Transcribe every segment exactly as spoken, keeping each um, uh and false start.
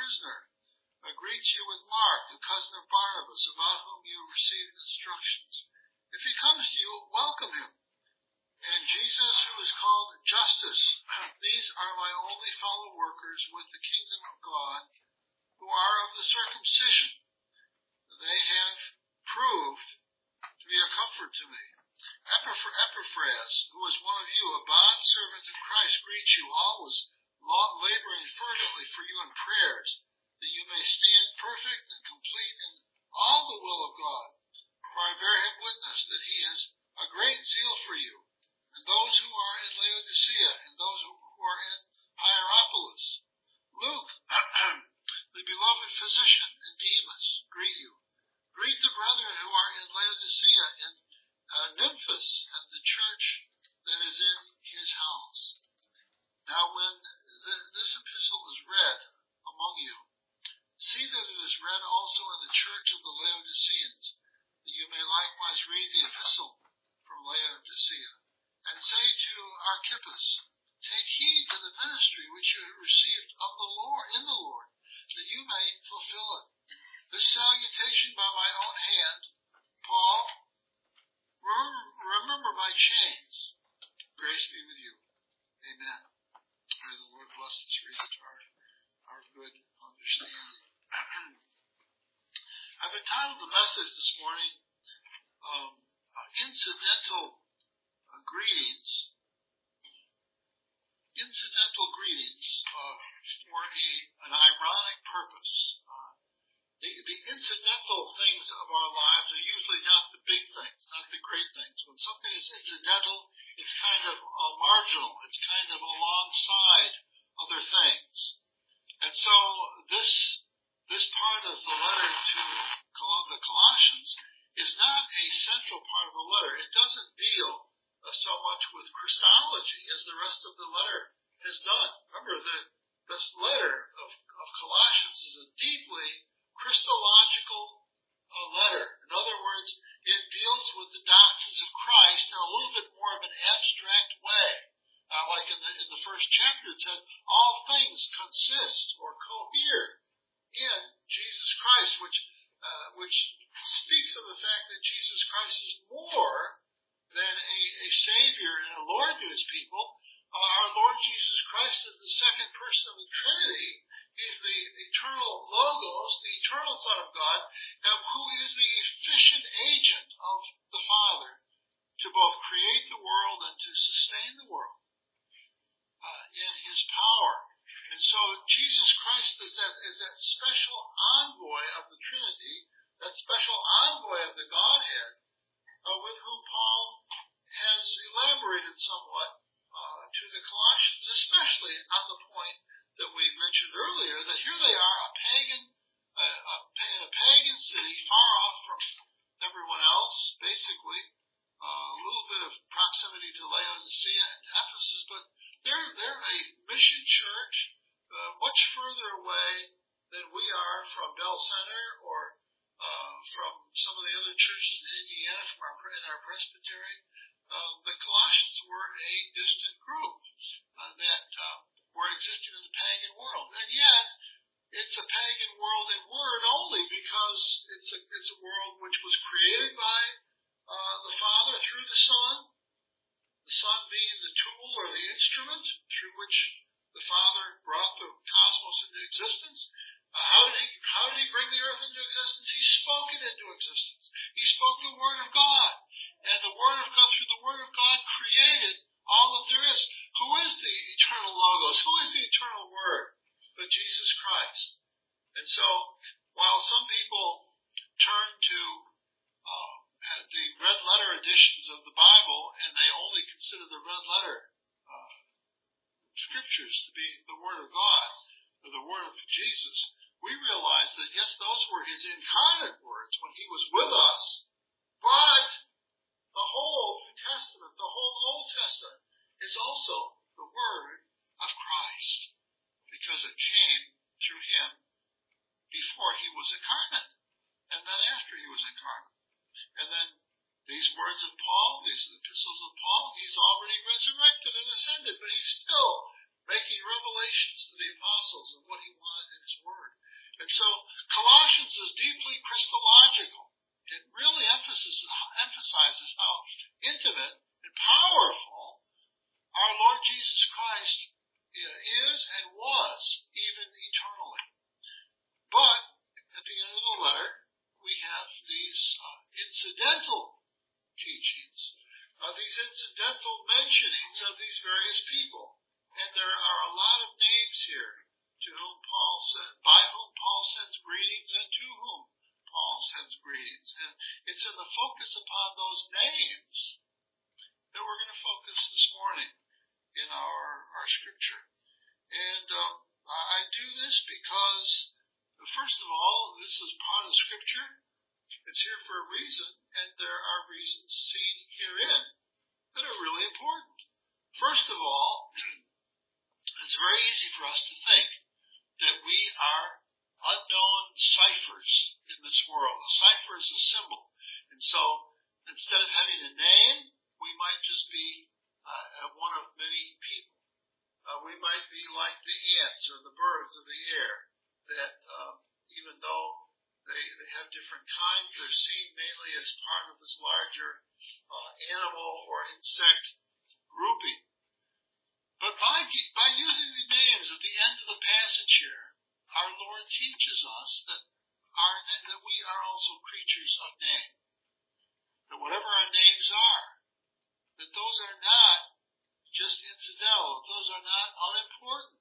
prisoner, uh, greets you with Mark, the cousin of Barnabas, about whom you received instructions. If he comes to you, welcome him. And Jesus, who is called Justus, these are my only fellow workers with the kingdom of God, who are of the circumcision. They have proved to be a comfort to me. Epaphras, who is one of you, a bondservant of Christ, greets you, always laboring fervently for you in prayers, that you may stand perfect and complete in all the will of God. For I bear him witness that he has a great zeal for you, and those who are in Laodicea, and those who are in Hierapolis. Luke, the beloved physician, and Demas greet you. Greet the brethren who are in Laodicea, and uh, Nymphas, and the church that is in his house. Now when the, this epistle is read among you, see that it is read also in the church of the Laodiceans, that you may likewise read the epistle from Laodicea, and say to Archippus, take heed to the ministry which you have received of the Lord, in the Lord, that you may fulfill it. This salutation by my own hand, Paul, remember my chains. Grace be with you. Amen. May the Lord bless this reading to our, our good understanding. I've entitled the message this morning, um, uh, Incidental uh, Greetings. Incidental greetings uh, for a, an ironic purpose. Uh, the, the incidental things of our lives are usually not the big things, not the great things. When something is incidental, it's kind of uh, marginal. It's kind of alongside other things. And so this this part of the letter to the Colossians is not a central part of the letter. It doesn't deal uh, so much with Christology as the rest of the letter has done. Remember, the, this letter of, of Colossians is a deeply Christological uh, letter. In other words, it deals with the doctrines of Christ in a little bit more of an abstract way. Uh, like in the, in the first chapter, it said, all things consist or cohere in Jesus Christ, which uh, which speaks of the fact that Jesus Christ is more than a, a Savior and a Lord to his people. Uh, our Lord Jesus Christ is the second person of the Trinity. He's the eternal Logos, the eternal Son of God, uh, who is the efficient agent of the Father to both create the world and to sustain the world uh, in his power. And so Jesus Christ is that, is that special envoy of the Trinity, that special envoy of the Godhead, uh, with whom Paul has elaborated somewhat uh, to the Colossians, especially on the point that we mentioned earlier, that here they are, a pagan, uh, a, in a pagan city, far off from everyone else, basically, uh, a little bit of proximity to Laodicea and Ephesus, but they're, they're a mission church, uh, much further away than we are from Bell Center or uh, from some of the other churches in Indiana, from our, in our presbytery. Uh, the Colossians were a distant group uh, that uh, were existing in the pagan world. And yet, it's a pagan world in word only because it's a, it's a world which was created by uh, the Father through the Son, the Son being the tool or the instrument through which the Father brought the cosmos into existence. Uh, how did he, how did he bring the earth into existence? He spoke it into existence. He spoke the Word of God. And the Word of God, through the Word of God, created all that there is. Who is the eternal Logos? Who is the eternal Word? But Jesus Christ. And so, while some people turn to uh, the red letter editions of the Bible, and they only consider the red letter uh, scriptures to be the Word of God, or the Word of Jesus, we realize that, yes, those were his incarnate words when he was with us, but the whole New Testament, the whole Old Testament, is also the Word of Christ, because it came through him before he was incarnate, and then after he was incarnate. And then these words of Paul, these epistles of Paul, he's already resurrected and ascended, but he's still making revelations to the apostles of what he wanted to His Word. And so Colossians is deeply Christological. It really emphasizes, emphasizes how intimate and powerful our Lord Jesus Christ is and was even eternally. But at the end of the letter, we have these uh, incidental teachings, uh, these incidental mentionings of these various people. And there are a lot of names here to whom Paul sent, by whom Paul sends greetings and to whom Paul sends greetings. And it's in the focus upon those names that we're going to focus this morning in our, our scripture. And um, I do this because, first of all, this is part of Scripture. It's here for a reason, and there are reasons seen herein that are really important. First of all, it's very easy for us to think that we are unknown ciphers in this world. A cipher is a symbol. And so, instead of having a name, we might just be uh, one of many people. Uh, we might be like the ants or the birds of the air, that uh, even though they, they have different kinds, they're seen mainly as part of this larger uh, animal or insect grouping. But by, by using the names at the end of the passage here, our Lord teaches us that, our, that we are also creatures of name. That whatever our names are, that those are not just incidental, those are not unimportant.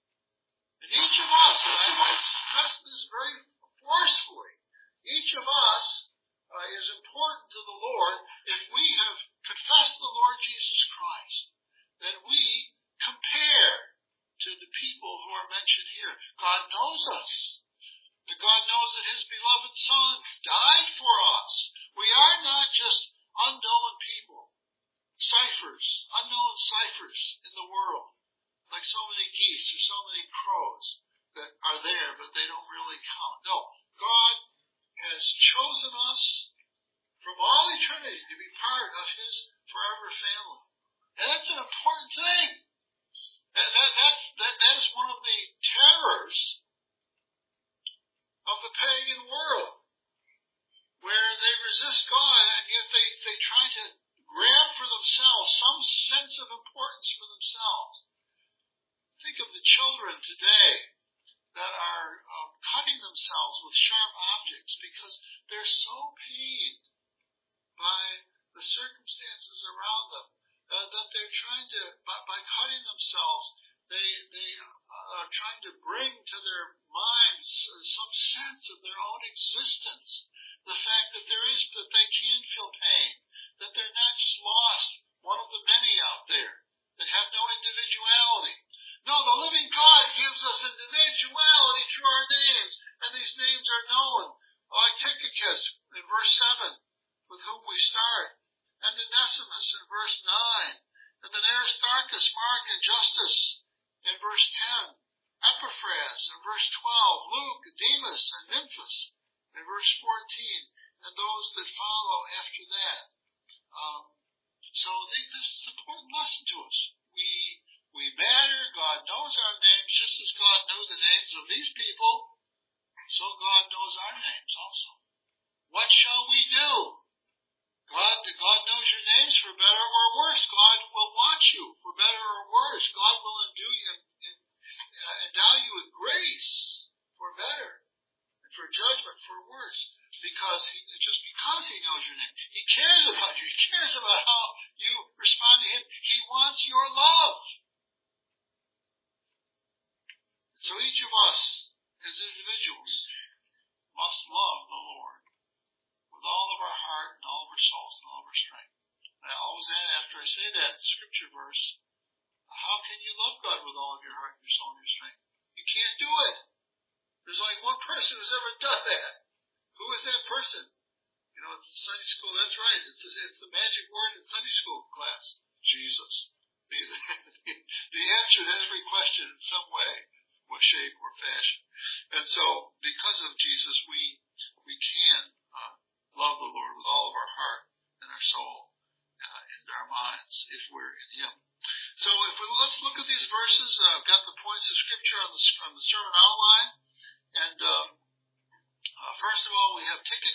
And each of us, and I want to stress this very forcefully, each of us uh, is important to the Lord. If we have confessed the Lord Jesus Christ, then we compare to the people who are mentioned here. God knows us. That God knows that His beloved Son died for us. We are not just unknown people, ciphers, unknown ciphers in the world, like so many geese or so many crows that are there, but they don't really count. No, God has chosen us from all eternity to be part of His forever family. And that's an important thing. That, that, that's, that, that is one of the terrors of the pagan world, where they resist God and yet they, they try to grab for themselves some sense of importance for themselves. Think of the children today that are um, cutting themselves with sharp objects because they're so pained by the circumstances around them uh, that they're trying to, by, by cutting themselves, they they uh, are trying to bring to their minds uh, some sense of their own existence. The fact that there is, that they can feel pain, that they're not just lost, one of the many out there that have no individuality. No, the living God gives us individuality through our names, and these names are known, like Tychicus in verse seven, with whom we start, and Onesimus in verse nine, and then Aristarchus, Mark, and Justus in verse ten, Epaphras in verse twelve, Luke, Demas, and Nymphas in verse fourteen, and those that follow after that. Um, so they, this is an important lesson to us. We we matter. God knows our names, just as God knew the names of these people, so God knows our names also. What shall we do? God, God knows your names for better or worse. God will watch you for better or worse. God will endue you, endow you with grace for better and for judgment for worse. Because he, just because He knows your name, He cares about you. He cares about how you respond to Him. He wants your love. So each of us, as individuals, must love the Lord with all of our heart and all of our souls and all of our strength. And I always add, after I say that scripture verse, how can you love God with all of your heart, your soul, and your strength? You can't do it. There's only one person who's ever done that. Who is that person? You know, it's Sunday school, that's right. It's, it's the magic word in Sunday school class. Jesus. The, the, the answer to every question in some way, what shape or fashion. And so, because of Jesus, we we can uh, love the Lord with all of our heart and our soul uh, and our minds if we're in Him. So if we, let's look at these verses. Uh, I've got the points of Scripture on the, on the sermon outline.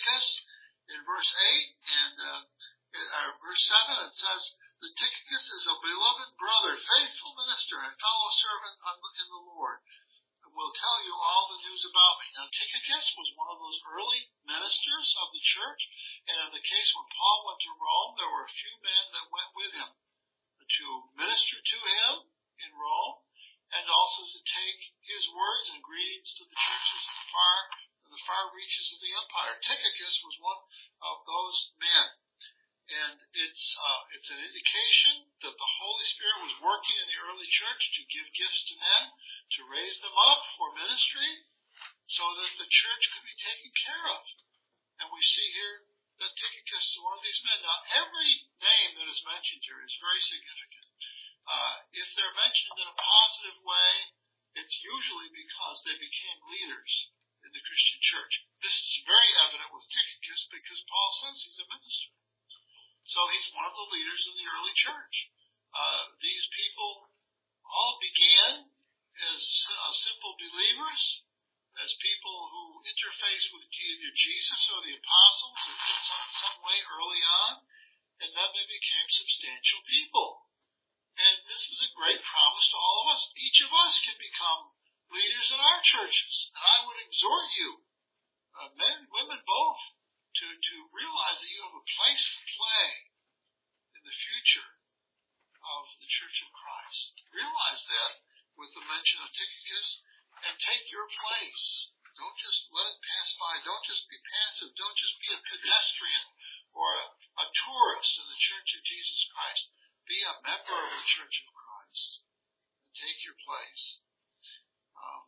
Tychicus in verse eight and uh, in, uh, verse seven. It says, "The Tychicus is a beloved brother, faithful minister, and fellow servant in the Lord, and will tell you all the news about me." Now, Tychicus was one of those early ministers of the church, and in the case when Paul went to Rome, there were a few men that went with him to minister to him in Rome, and also to take his words and greetings to the churches in the far, in the far reaches of the empire. Tychicus was one of those men. And it's uh, it's an indication that the Holy Spirit was working in the early church to give gifts to men, to raise them up for ministry, so that the church could be taken care of. And we see here that Tychicus is one of these men. Now, every name that is mentioned here is very significant. Uh, if they're mentioned in a positive way, it's usually because they became leaders in the Christian church. This is very evident with Tychicus because Paul says he's a minister. So he's one of the leaders in the early church. Uh, these people all began as uh, simple believers, as people who interface with either Jesus or the apostles in some, some way early on, and then they became substantial people. And this is a great promise to all of us. Each of us can become leaders in our churches. And I would exhort you, uh, men, women both, to, to realize that you have a place to play in the future of the Church of Christ. Realize that with the mention of Tychicus, and take your place. Don't just let it pass by. Don't just be passive. Don't just be a pedestrian or a, a tourist in the Church of Jesus Christ. Be a member of the Church of Christ and take your place. Um,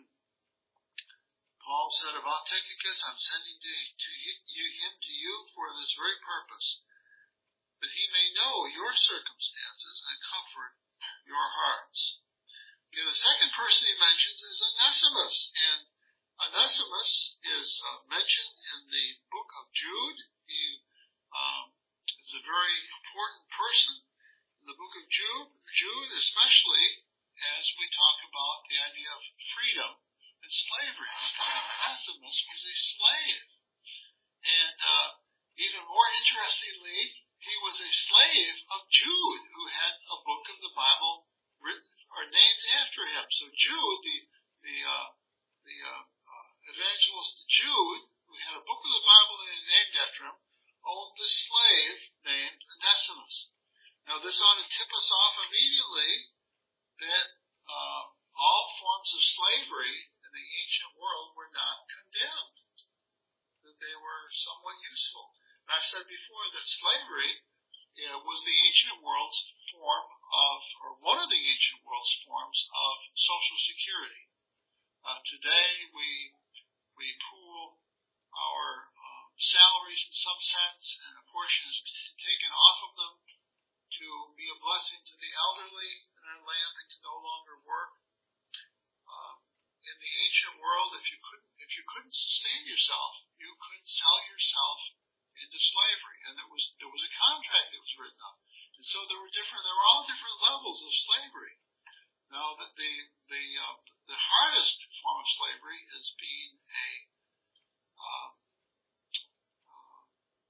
Paul said about Tychicus, "I'm sending to, to you, him to you for this very purpose, that he may know your circumstances and comfort your hearts." Okay, the second person he mentions is Onesimus, and Onesimus is uh, mentioned in the book of Jude. He um, is a very important person in the book of Jude, Jude, especially as we talk about the idea of freedom and slavery. Onesimus was a slave. And uh, even more interestingly, he was a slave of Jude, who had a book of the Bible written or named after him. So Jude, the the uh, the uh, uh, evangelist Jude, who had a book of the Bible that is named after him, owned a slave named Onesimus. Now, this ought to tip us off immediately that uh, all forms of slavery in the ancient world were not condemned, that they were somewhat useful. And I've said before that slavery you know, was the ancient world's form of, or one of the ancient world's forms of social security. Uh, today, we we pool our um, salaries in some sense, and a portion is taken off of them to be a blessing to the elderly in our land that can no longer work. Um, in the ancient world, if you couldn't if you couldn't sustain yourself, you could sell yourself into slavery, and there was there was a contract that was written up, and so there were different there were all different levels of slavery. Now, that the the uh, the hardest form of slavery is being a um, uh,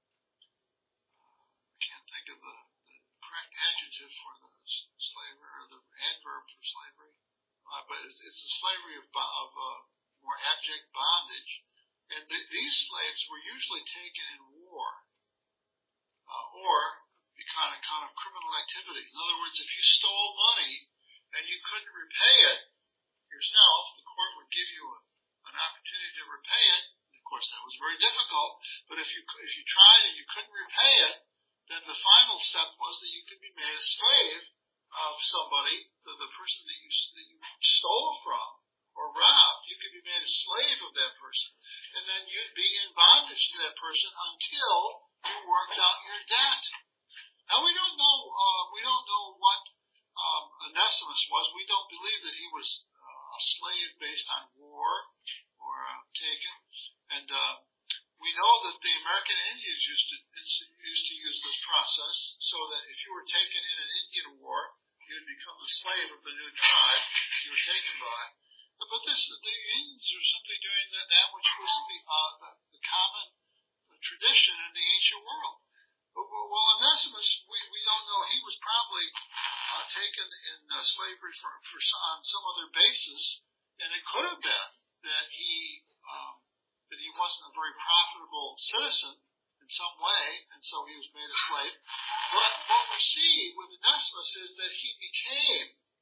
I can't think of the, the correct adjective for the slavery or the adverb for slavery, uh, but it's, it's the slavery of of uh, more abject bondage, and th- these slaves were usually taken in war uh, or kind of kind of criminal activity. In other words, if you stole money and you couldn't repay it yourself, the court would give you a, an opportunity to repay it. Of course, that was very difficult, but if you if you tried and you couldn't repay it, then the final step was that you could be made a slave of somebody, the, the person that you that you stole from or robbed. You could be made a slave of that person, and then you'd be in bondage to that person until you worked out your debt. Now, we don't know uh, we don't know what um, Onesimus was. We don't believe that he was uh, a slave based on war or uh, taken. And uh, we know that the American Indians used to used to use this process, so that if you were taken in an Indian war, you would become the slave of the new tribe you were taken by. But this, the Indians are simply doing that, that which was the, uh, the, the common the tradition in the ancient world. Well, Onesimus, we, we don't know. He was probably uh, taken in uh, slavery for, for on some other basis, and it could have been that he um, that he wasn't a very profitable citizen in some way, and so he was made a slave. But what we see with Onesimus is that he became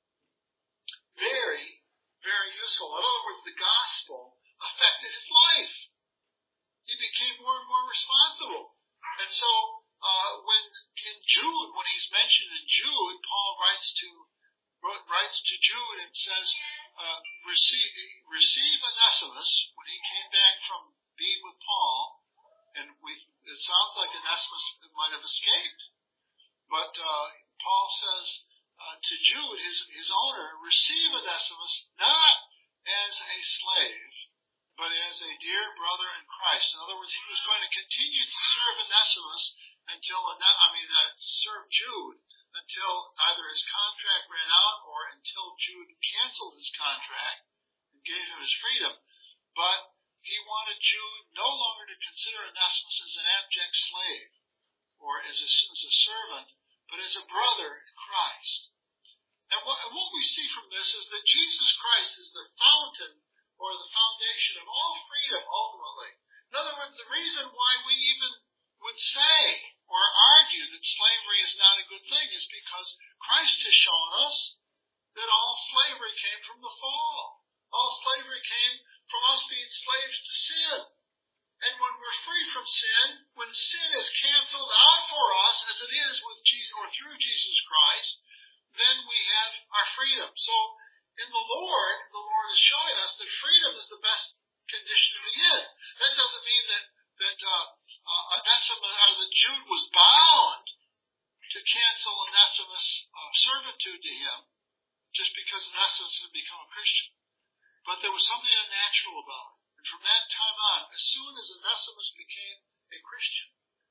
very, very useful. In other words, the gospel affected his life. He became more and more responsible. And so, uh, when in Jude, when he's mentioned in Jude, Paul writes to, writes to Jude and says, uh, receive, receive Onesimus when he came back from being with Paul, and we, it sounds like Onesimus might have escaped. But, uh, Paul says, uh, to Jude, his, his owner, receive Onesimus not as a slave, but as a dear brother in Christ. In other words, he was going to continue to serve Onesimus until, I mean, uh, serve Jude until either his contract ran out or until Jude canceled his contract and gave him his freedom. But he wanted Jude no longer to consider Onesimus as an abject slave or as a, as a servant, but as a brother in Christ. And what, and what we see from this is that Jesus Christ is the fountain or the foundation of all freedom, ultimately. In other words, the reason why we even would say or argue that slavery is not a good thing is because Christ has shown us that all slavery came from the fall. All slavery came from us being slaves to sin. And when we're free from sin, when sin is canceled out for us, as it is with Jesus, or through Jesus Christ, then we have our freedom. So, in the Lord, the Lord is showing us that freedom is the best condition to be in. That doesn't mean that that uh, uh, Onesimus, or that Jude was bound to cancel Onesimus' uh, servitude to him just because Onesimus had become a Christian. But there was something unnatural about it. And from that time on, as soon as Onesimus became a Christian,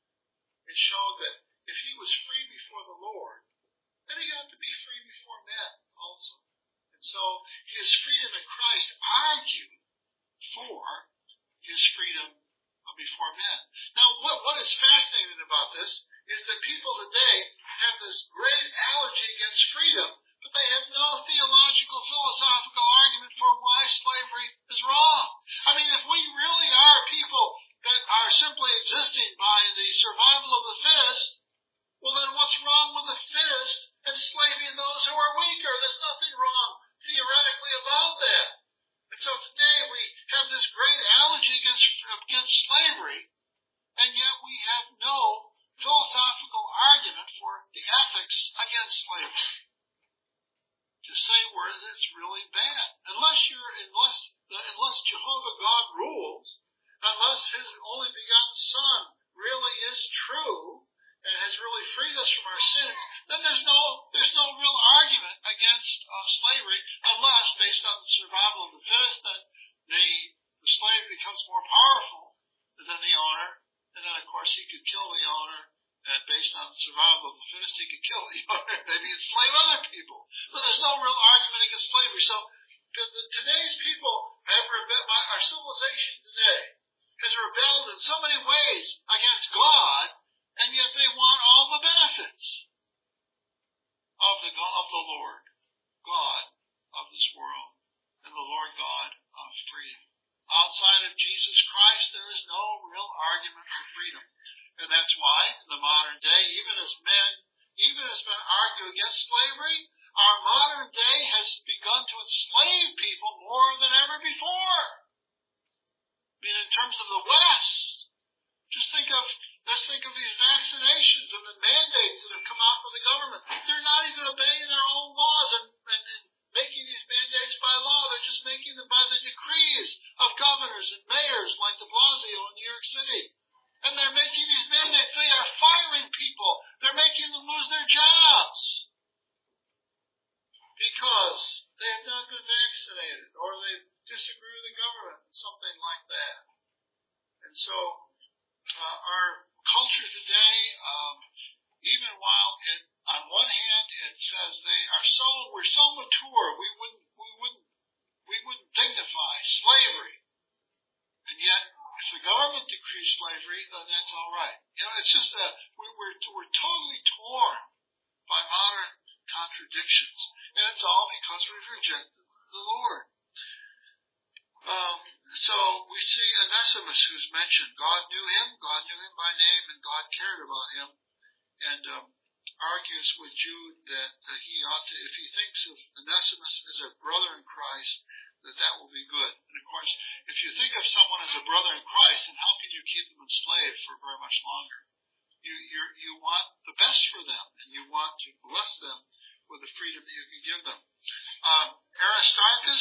it showed that if he was free before the Lord, then he ought to be free before men also. And so his freedom in Christ argued for his freedom before men. Now, what, what is fascinating about this is that people today have this great allergy against freedom, but they have no theological, philosophical argument for why slavery is wrong. I mean, if we really are people that are simply existing by the survival of the fittest, well then what's wrong with the fittest enslaving those who are weaker? There's nothing wrong theoretically about that. And so today we have this great allergy against, against slavery, and yet we have no philosophical argument for the ethics against slavery. To say where it's really bad. Unless you're, unless, unless Jehovah God rules, unless his only begotten Son really is true, and has really freed us from our sins, then there's no, there's no real argument against uh, slavery, unless, based on the survival of the fittest, that the, the slave becomes more powerful than the owner, and then of course he could kill the owner, and based on the survival of the fittest, he could kill the owner, maybe enslave other people. So there's no real argument against slavery. So the, today's people have rebelled, our civilization today has rebelled in so many ways against God, and yet they want all the benefits of the of the Lord God of this world and the Lord God of freedom. Outside of Jesus Christ, there is no real argument for freedom. And that's why, in the modern day, even as men, even as men argue against slavery, our modern day has begun to enslave people more than ever before. I mean, in terms of the West, just think of Let's think of these vaccinations and the mandates that have come out from the government. They're not even obeying their own laws and, and, and making these mandates by law. They're just making them by the decrees of governors and mayors like de Blasio in New York City. And they're making these mandates. They are firing people. They're making them lose their jobs because they have not been vaccinated or they disagree with the government, something like that. And so uh, our culture today, um, even while it, on one hand it says they are so, we're so mature, we wouldn't, we wouldn't, we wouldn't dignify slavery. And yet, if the government decrees slavery, then that all right. You know, it's just that we, we're, we're totally torn by modern contradictions. And it's all because we've rejected the Lord. Um, so we see Onesimus who's mentioned. God knew him, God knew him by name, and God cared about him. And um, argues with Jude that uh, he ought to, if he thinks of Onesimus as a brother in Christ, that that will be good. And of course, if you think of someone as a brother in Christ, then how can you keep them enslaved for very much longer? You you you want the best for them, and you want to bless them with the freedom that you can give them. Um, Aristarchus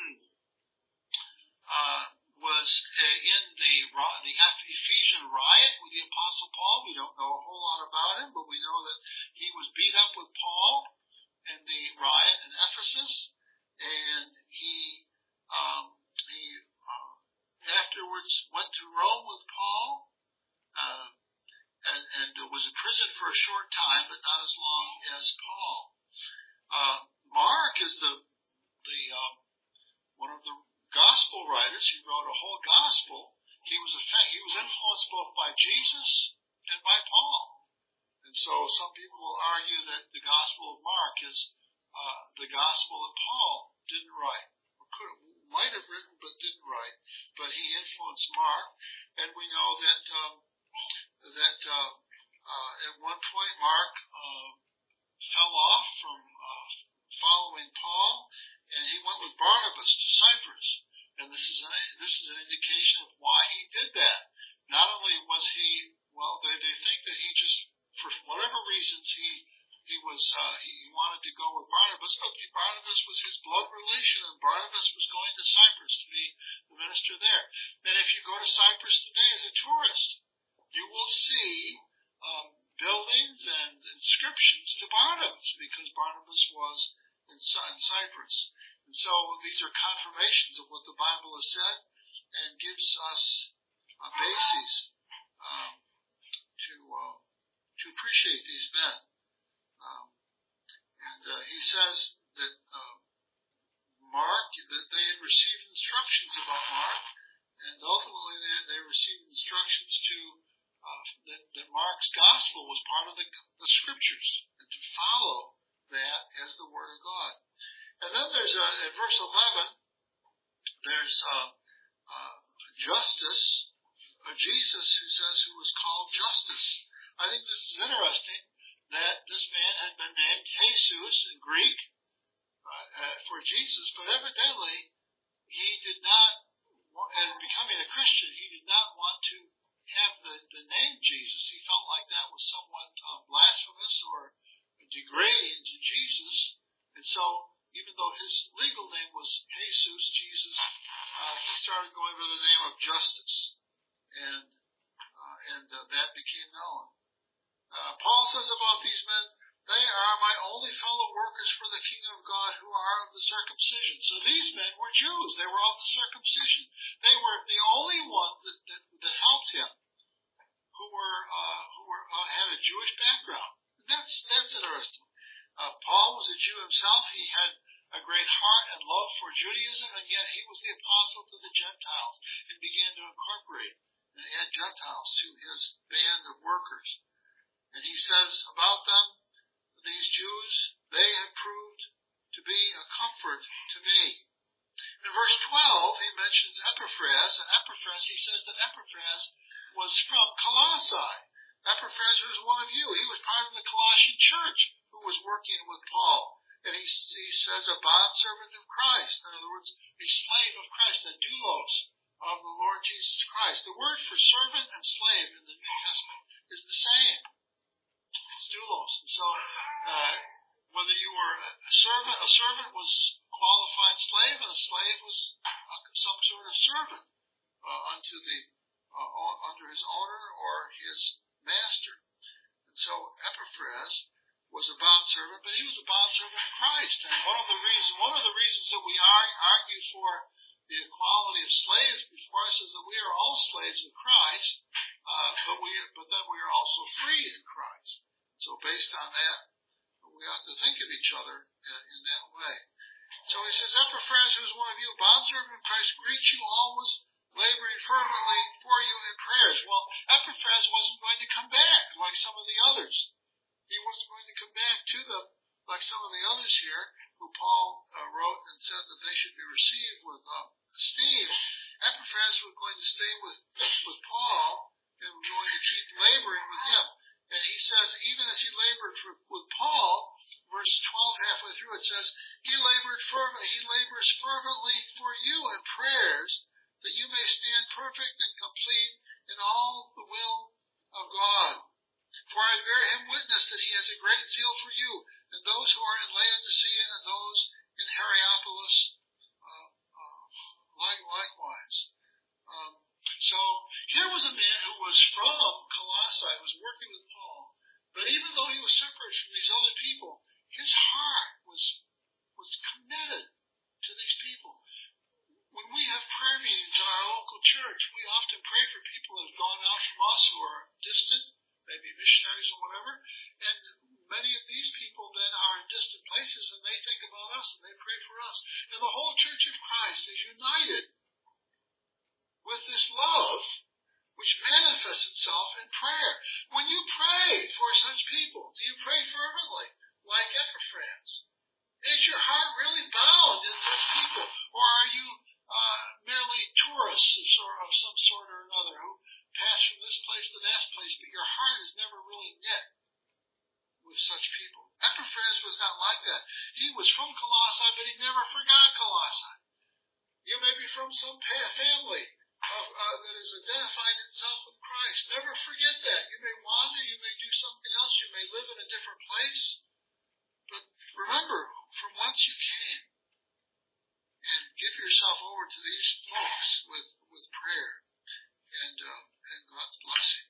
uh, was uh, in the the Ephesian riot with the Apostle Paul. We don't know a whole lot about him, but we know that he was beat up with Paul in the riot in Ephesus, and he um, he uh, afterwards went to Rome with Paul, uh, and, and was in prison for a short time, but not as long as Paul. Uh, Mark is the the um, one of the gospel writers. He wrote a whole gospel. He was a he was influenced both by Jesus and by Paul, and so some people will argue that the Gospel of Mark is uh, the gospel that Paul didn't write, or could might have written but didn't write. But he influenced Mark, and we know that um, that uh, uh, at one point Mark uh, fell off from uh, following Paul, and he went with Barnabas to Cyprus. And this is an, this is an indication of why he did that. Not only was he, well, they, they think that he just, for whatever reasons, he he was uh, he wanted to go with Barnabas, but Barnabas was his blood relation, and Barnabas was going to Cyprus to be the minister there. And if you go to Cyprus today as a tourist, you will see um, buildings and inscriptions to Barnabas, because Barnabas was in, in Cyprus. And so these are confirmations of what the Bible has said, and gives us a basis um, to uh, to appreciate these men. Um, and uh, he says that uh, Mark, that they had received instructions about Mark, and ultimately they, they received instructions to uh, that, that Mark's gospel was part of the, the scriptures, and to follow that as the word of God. And then there's a, in verse eleven, there's uh, uh, Justus, uh, Jesus, who says who was called Justus. I think this is interesting that this man had been named Jesus in Greek uh, uh, for Jesus, but evidently he did not, and becoming a Christian, he did not want to have the, the name Jesus. He felt like that was somewhat uh, blasphemous or degrading to Jesus, and so even though his legal name was Jesus, Jesus, uh, he started going by the name of Justus, and uh, and uh, that became known. Uh, Paul says about these men, they are my only fellow workers for the kingdom of God, who are of the circumcision. So these men were Jews. They were of the circumcision. They were the only ones that, that, that helped him, who were uh, who were uh, had a Jewish background. And that's that's interesting. Uh, Paul was a Jew himself. He had a great heart and love for Judaism, and yet he was the apostle to the Gentiles and began to incorporate and add Gentiles to his band of workers. And he says about them, these Jews, they have proved to be a comfort to me. In verse twelve, he mentions Epaphras, and Epaphras, he says that Epaphras was from Colossae. Epaphras was one of you. He was part of the Colossian church who was working with Paul. And he, he says a bondservant of Christ. In other words, a slave of Christ, a doulos of the Lord Jesus Christ. The word for servant and slave in the New Testament is the same. It's doulos. And so, uh, whether you were a servant, a servant was a qualified slave, and a slave was some sort of servant uh, unto the uh, under his owner or his master. And so Epaphras was a bondservant, but he was a bondservant of Christ. And one of the reasons, one of the reasons that we argue for the equality of slaves before us is that we are all slaves of Christ, uh, but we, but then we are also free in Christ. So based on that, we ought to think of each other in, in that way. So he says, Epaphras, who is one of you, bondservant of Christ, greets you always, laboring fervently for you in prayers. Well, Epaphras wasn't with uh, Steve, Epaphras was going to stay with, with Paul and was going to keep laboring with him. And he says, even as he labored for, with Paul, verse twelve, halfway through, it says, he labored fervently, he labors fervently for you in prayers, that you may stand perfect and complete in all the will of God. For I bear him witness that he has a great zeal for you, and those who are in Laodicea and those in Hierapolis uh, uh, like, likewise. Um, so here was a man who was from Colossae, was working with Paul, but even though he was separate from these other people, his heart was was committed to these people. When we have prayer meetings in our local church, we often pray for people who have gone out from us who are distant, maybe missionaries or whatever, and many of these people then are in distant places and they think about us and they pray for us. And the whole Church of Christ is united with this love which manifests itself in prayer. When you pray for such people, do you pray fervently like Epaphras? Is your heart really bound in such people, or are you uh, merely tourists of, sort, of some sort or another who pass from this place to that place, but your heart is never really knit with such people? Epaphras was not like that. He was from Colossae, but he never forgot Colossae. You may be from some family of, uh, that has identified itself with Christ. Never forget that. You may wander, you may do something else, you may live in a different place, but remember from whence you came, and give yourself over to these folks with, with prayer and, uh, and God's blessing.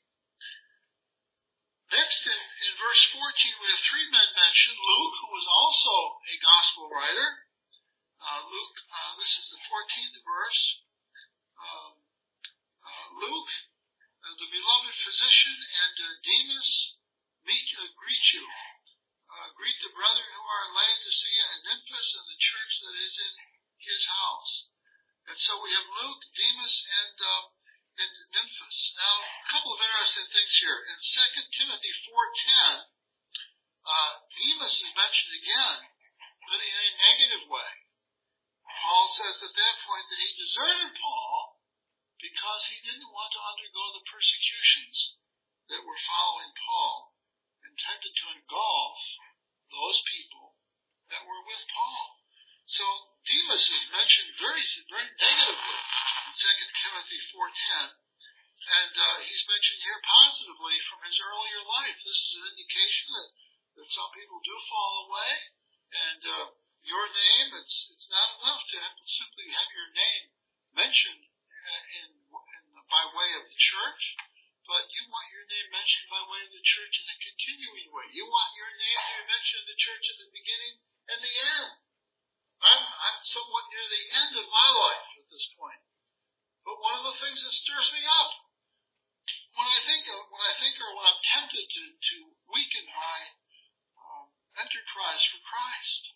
Next, in, in verse fourteen, we have three men mentioned. Luke, who was also a gospel writer. Uh, Luke, uh, this is the fourteenth verse. Um, uh, Luke, uh, the beloved physician, and uh, Demas meet, uh, greet you. Uh, greet the brethren who are in Laodicea and Nymphas and the church that is in his house. And so we have Luke, Demas, and, uh, and Nymphas. Now, a couple of interesting things here. In Second Timothy four ten, uh, Demas is mentioned again, but in a negative way. Paul says at that point that he deserted Paul because he didn't want to undergo the persecutions that were following Paul, intended to engulf those people that were with Paul. So Demas is mentioned very, very negatively in Second Timothy four ten, and uh, he's mentioned here positively from his earlier life. This is an indication that, that some people do fall away, and uh, your name, it's it's not enough to have, simply have your name mentioned in, in by way of the church, but you want your name mentioned by way of the church in a continuing way. You want your name to be mentioned in the church at the beginning and the end. I'm I'm somewhat near the end of my life at this point, but one of the things that stirs me up when I think of, when I think or when I'm tempted to to weaken my um, enterprise for Christ.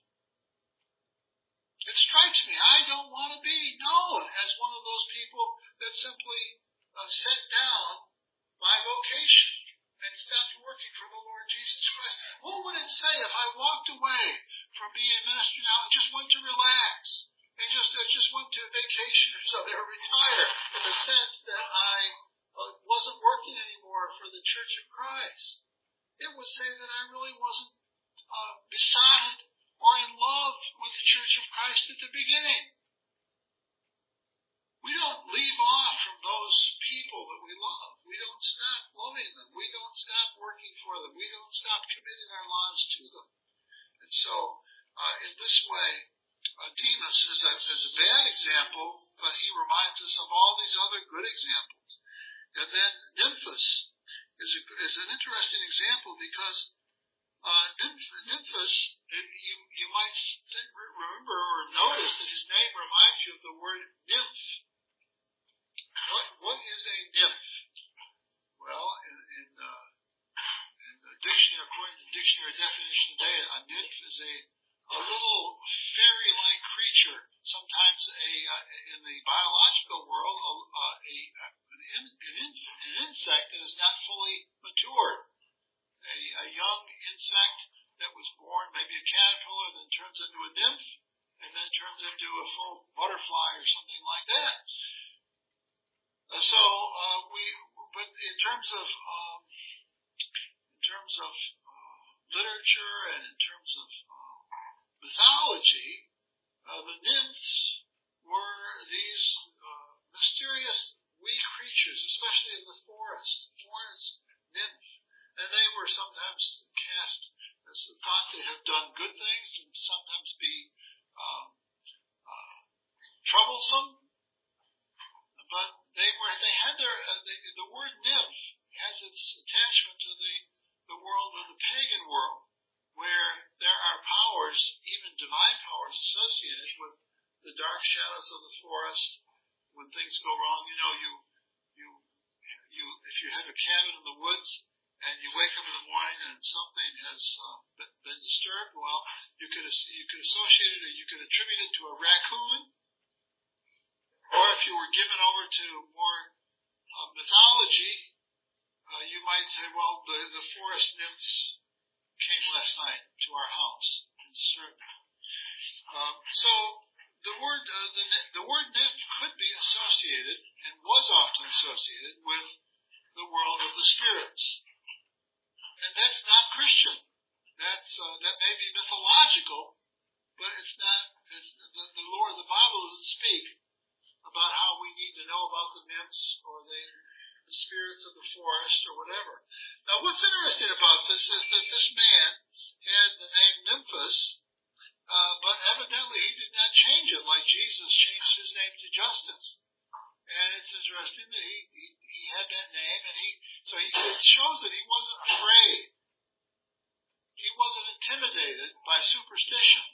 It strikes me, I don't want to be known as one of those people that simply uh, set down my vocation and stopped working for the Lord Jesus Christ. What would it say if I walked away from being a minister now and just went to relax and just uh, just went to vacation or something, or retire in the sense that I uh, wasn't working anymore for the Church of Christ? It would say that I really wasn't uh, besotted or in love with the Church of Christ at the beginning. We don't leave off from those people that we love. We don't stop loving them. We don't stop working for them. We don't stop committing our lives to them. And so, uh, in this way, uh, Demas is a, is a bad example, but he reminds us of all these other good examples. And then Nymphas is, a, is an interesting example because Uh, Nymphas, you, you might remember or notice that his name reminds you of the word nymph. What, what is a nymph? Well, in, in, uh, in the dictionary, according to the dictionary definition today, a nymph is a, a little fairy-like creature. Sometimes a, uh, in the biological world, a, uh, a, an, in, an, in, an insect that is not fully matured. A, a young insect that was born, maybe a caterpillar, then turns into a nymph, and then turns into a full butterfly. butterfly or something like that. Uh, so uh, we, but in terms of um, in terms of uh, literature and in terms of uh, mythology, uh, the nymphs were these uh, mysterious wee creatures, especially in the forest, forest nymph, and they were sometimes cast as thought to have done good things and sometimes be um, uh, troublesome. But they were, they had their, uh, the, the word nymph has its attachment to the, the world of the pagan world, where there are powers, even divine powers, associated with the dark shadows of the forest. When things go wrong, you know, you, you, you, if you have a cabin in the woods and you wake up in the morning and something has uh, been, been disturbed, well, you could, you could associate it or you could attribute it to a raccoon. Or if you were given over to more uh, mythology, uh, you might say, well, the, the forest nymphs came last night to our house and disturbed me. Um, so the word uh, the, the word nymph could be associated and was often associated with the world of the spirits, and that's not Christian. That's uh, that may be mythological, but it's not. It's the, the Lord. The Bible doesn't speak about how we need to know about the nymphs or the, the spirits of the forest or whatever. Now, what's interesting about this is that this man had the name Nymphus, uh, but evidently he did not change it like Jesus changed his name to Justus. And it's interesting that he, he, he had that name, and he so he, it shows that he wasn't afraid. He wasn't intimidated by superstition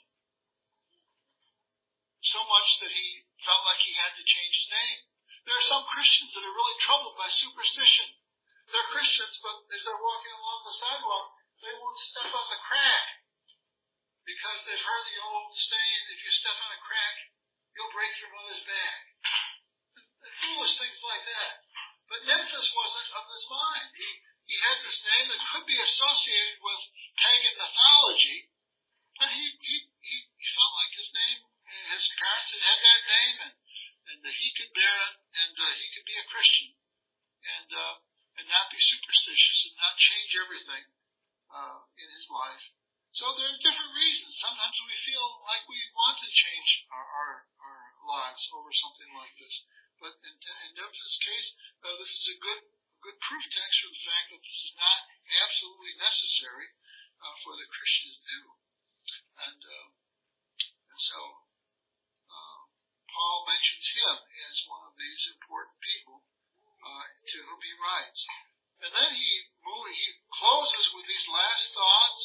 so much that he felt like he had to change his name. There are some Christians that are really troubled by superstition. They're Christians, but as they're walking along the sidewalk, they won't step on the crack because they've heard the old saying, if you step on a crack, you'll break your mother's back. And foolish things like that. But Nymphus wasn't of this mind. He, he had this name that could be associated with pagan mythology, but he, he, he, he felt like his name, his parents had had that name, and, and uh, he could bear it, and uh, he could be a Christian, and uh, and not be superstitious, and not change everything uh, in his life. So there are different reasons. Sometimes we feel like we want to change our our, our lives over something like this, but in, in Nymphus' case, uh, this is a good good proof text for the fact that this is not absolutely necessary uh, for the Christian to do, and uh, and so. Uh, Paul mentions him as one of these important people uh, to whom he writes. And then he, move, he closes with these last thoughts.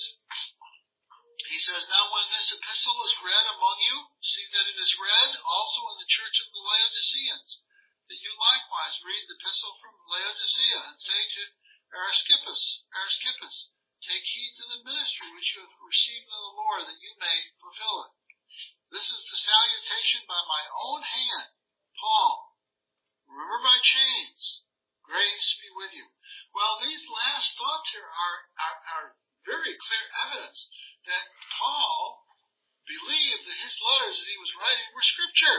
He says, now when this epistle is read among you, see that it is read also in the church of the Laodiceans, that you likewise read the epistle from Laodicea, and say to Archippus, Archippus, take heed to the ministry which you have received of the Lord, that you may fulfill it. This is the salutation by my own hand, Paul. Remember my chains. Grace be with you. Well, these last thoughts here are, are, are very clear evidence that Paul believed that his letters that he was writing were scripture.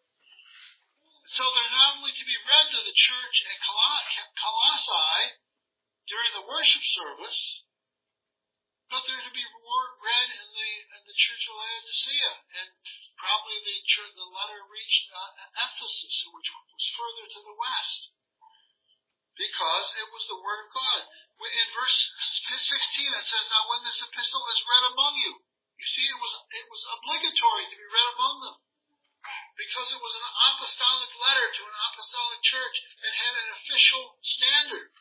So they're not only to be read to the church at Colossae during the worship service, but they're to be read in the in the church of Laodicea, and probably the church, the letter reached uh, Ephesus, which was further to the west, because it was the word of God. In verse sixteen, it says, "Now when this epistle is read among you," you see, it was it was obligatory to be read among them, because it was an apostolic letter to an apostolic church. It had an official standard,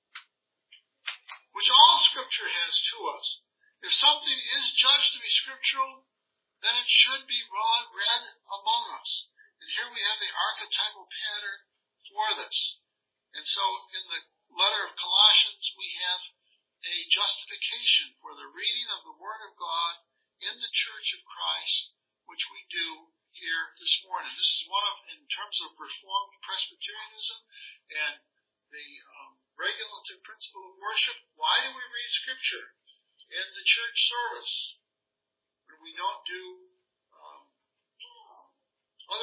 which all Scripture has to us. If something is judged to be scriptural, then it should be read among us. And here we have the archetypal pattern for this. And so in the letter of Colossians, we have a justification for the reading of the Word of God in the Church of Christ, which we do here this morning. This is one of, in terms of Reformed Presbyterianism and the um, regulative principle of worship, why do we read Scripture in the church service when we don't do um, um, other things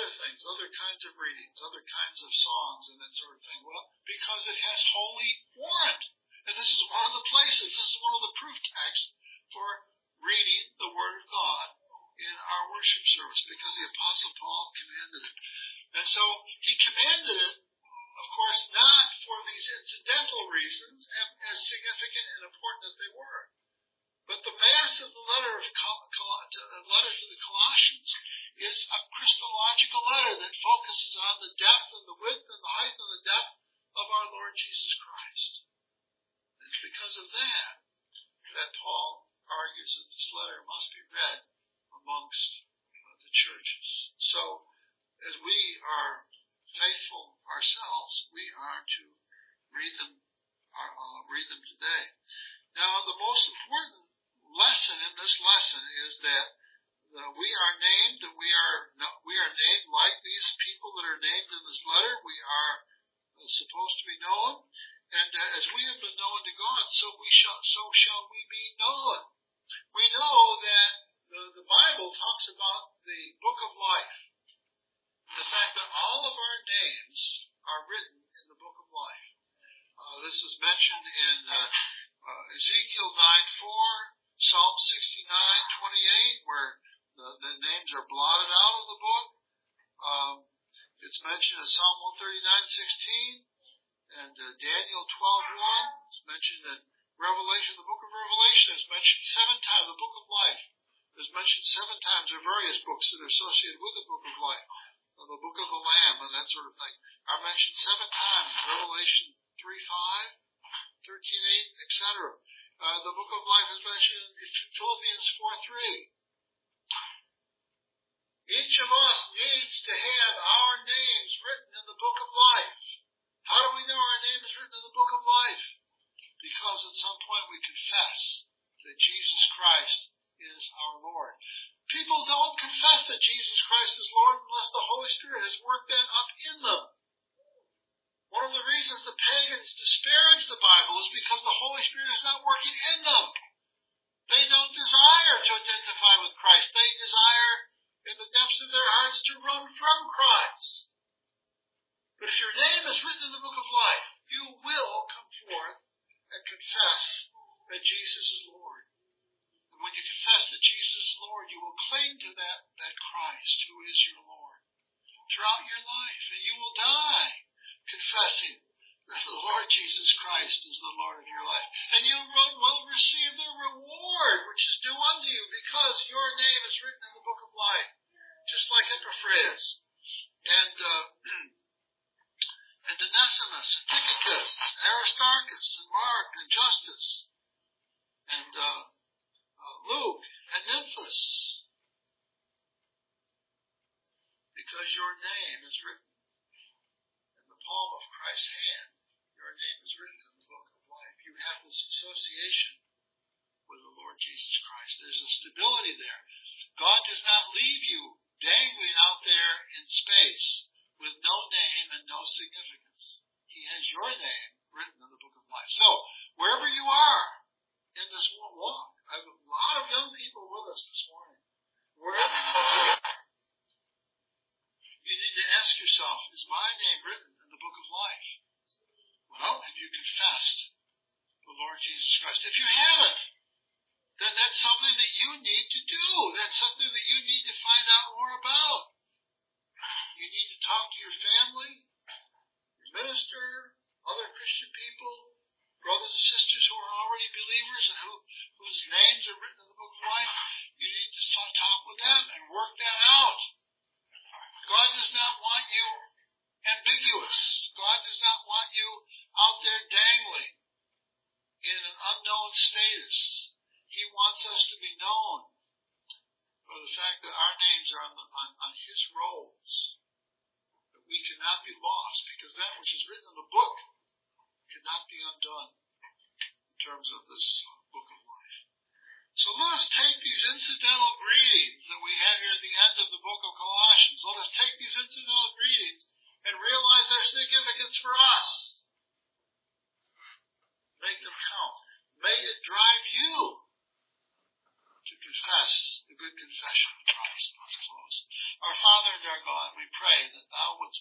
other kinds of readings, other kinds of songs and that sort of thing? Well, because it has holy warrant. And this is one of the places, this is one of the proof texts for reading the Word of God in our worship service, because the Apostle Paul commanded it. And so he commanded it, of course, not for these incidental reasons, as significant and important as they were. But the mass of the letter of Col- Col- the letter to the Colossians is a Christological letter that focuses on the depth and the width and the height and the depth of our Lord Jesus Christ. It's because of that that Paul argues that this letter must be read amongst uh, the churches. So, as we are faithful ourselves, we are to read them, uh, uh, read them today. Now, the most important lesson in this lesson is that uh, we are named, and we are we are named like these people that are named in this letter. We are uh, supposed to be known, and uh, as we have been known to God, so we shall so shall we be known. We know that the, the Bible talks about the book of life, the fact that all of our names are written in the book of life. Uh, this is mentioned in uh, uh, Ezekiel nine four, Psalm sixty-nine twenty-eight, where the, the names are blotted out of the book. Um, it's mentioned in Psalm one thirty-nine sixteen, and uh, Daniel twelve one. It's mentioned in Revelation, the book of Revelation is mentioned seven times. The book of life is mentioned seven times. There are various books that are associated with the book of life. Uh, the book of the Lamb and that sort of thing are mentioned seven times. Revelation three five, thirteen eight, et cetera. Uh, the book of life is mentioned in Philippians four three. Each of us needs to have our names written in the book of life. How do we know our name is written in the book of life? Because at some point we confess that Jesus Christ is our Lord. People don't confess that Jesus Christ is Lord unless the Holy Spirit has worked that up in them. One of the reasons the pagans disparage the Bible is because the Holy Spirit is not working in them. They don't desire to identify with Christ. They desire in the depths of their hearts to run from Christ. But if your name is written in the book of life, you will come forth and confess that Jesus is Lord. And when you confess that Jesus is Lord, you will cling to that, that Christ who is your Lord throughout your life, and you will die confessing that the Lord Jesus Christ is the Lord of your life. And you will receive the reward which is due unto you, because your name is written in the book of life, just like Epaphras and uh, and Onesimus, and Tychicus, and Aristarchus, and Mark, and Justus, and uh, uh, Luke, and Nymphas, because your name is written in the palm of Christ's hand. Your name is written in the book of life. You have this association with the Lord Jesus Christ. There's a stability there. God does not leave you dangling out there in space with no name and no significance. He has your name written in the book of life. So, wherever you are in this walk, I have a lot of young people with us this morning. Wherever you are, you need to ask yourself, is my name written in the book of life? Well, have you confessed the Lord Jesus Christ? If you haven't, then that's something that you need to do. That's something that you need to find out more about. You need to talk to your family, your minister, other Christian people, brothers and sisters who are already believers and who, whose names are written in the book of life. You need to talk, talk with them and work that out. God does not want you ambiguous. God does not want you out there dangling in an unknown status. He wants us to be known for the fact that our names are on, the, on, on His rolls. That we cannot be lost, because that which is written in the book cannot be undone in terms of this book of life. So let us take these incidental greetings that we have here at the end of the book of Colossians. Let us take these incidental greetings and realize their significance for us. Make them count. May it drive you to confess the good confession of Christ. Let's close. Our Father and our God, we pray that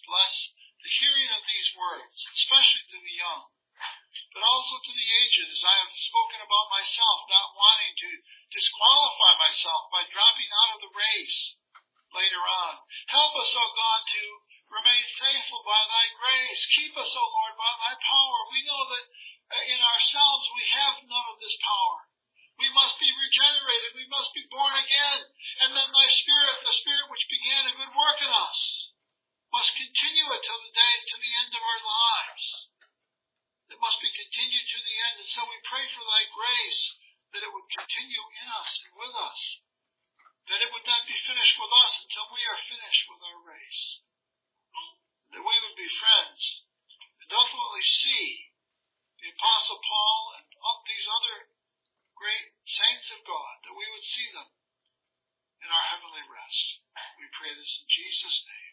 bless the hearing of these words, especially to the young, but also to the aged, as I have spoken about myself, not wanting to disqualify myself by dropping out of the race later on. Help us, O God, to remain faithful by thy grace. Keep us, O Lord, by thy power. We know that in ourselves we have none of this power. We must be regenerated. We must be born again. And then thy Spirit, the Spirit which began a good work in us, must continue it till the day, to the end of our lives. It must be continued to the end. And so we pray for thy grace, that it would continue in us and with us, that it would not be finished with us until we are finished with our race, that we would be friends and ultimately see the Apostle Paul and all these other great saints of God, that we would see them in our heavenly rest. We pray this in Jesus' name.